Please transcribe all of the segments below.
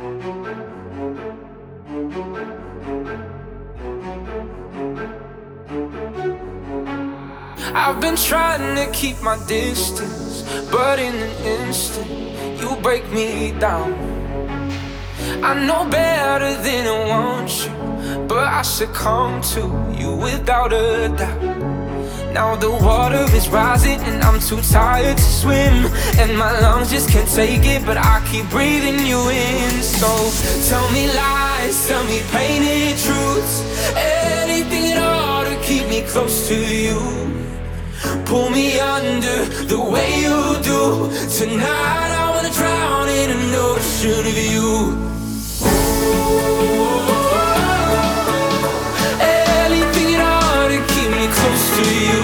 I've been trying to keep my distance, but in an instant, you break me down. I know better than I want you, but I succumb to you without a doubt. Now the water is rising and I'm too tired to swim, and my lungs just can't take it, but I keep breathing you in. So tell me lies, tell me painted truths, anything at all to keep me close to you. Pull me under the way you do. Tonight I wanna drown in an ocean of you. Anything at all to keep me close to you.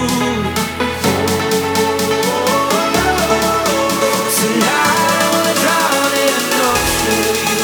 Tonight I wanna drown in an ocean of you.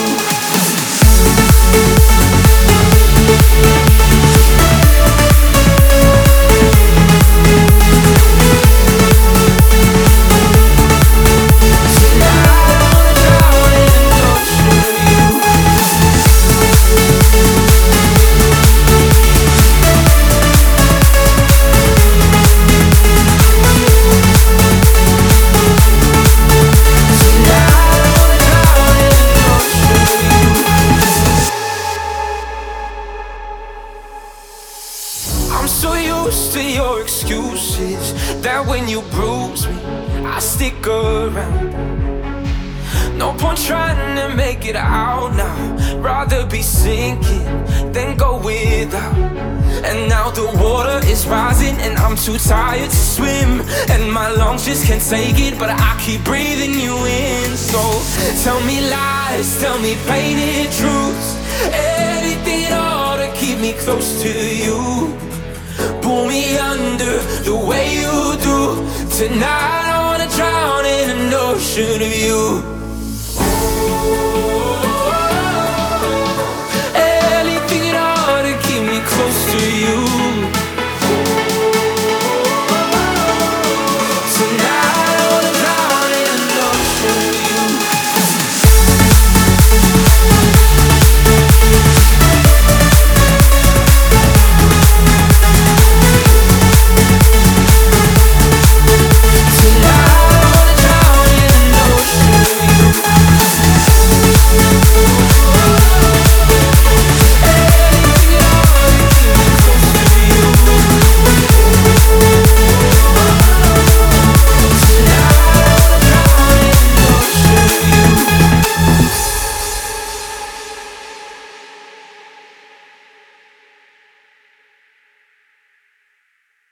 I'm so used to your excuses that when you bruise me, I stick around. No point trying to make it out now. Rather be sinking than go without. And now the water is rising and I'm too tired to swim, and my lungs just can't take it, but I keep breathing you in. So tell me lies, tell me painted truths, anything at all to keep me close to you. Pull me under the way you do. Tonight I wanna drown in an ocean of you.